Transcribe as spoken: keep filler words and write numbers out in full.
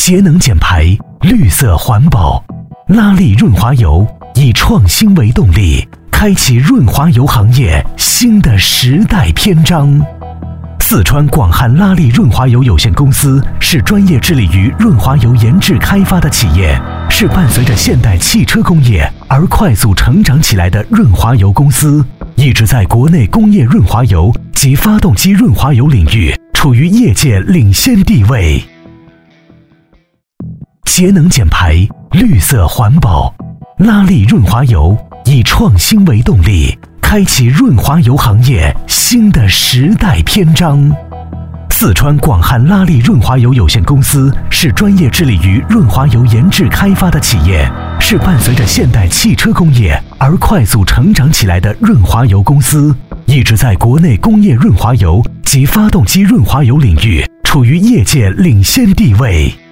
节能减排，绿色环保。拉力润滑油以创新为动力，开启润滑油行业新的时代篇章。四川广汉拉力润滑油有限公司是专业致力于润滑油研制开发的企业，是伴随着现代汽车工业而快速成长起来的润滑油公司，一直在国内工业润滑油及发动机润滑油领域处于业界领先地位。节能减排，绿色环保。拉力润滑油以创新为动力，开启润滑油行业新的时代篇章。四川广汉拉力润滑油有限公司是专业致力于润滑油研制开发的企业，是伴随着现代汽车工业而快速成长起来的润滑油公司，一直在国内工业润滑油及发动机润滑油领域处于业界领先地位。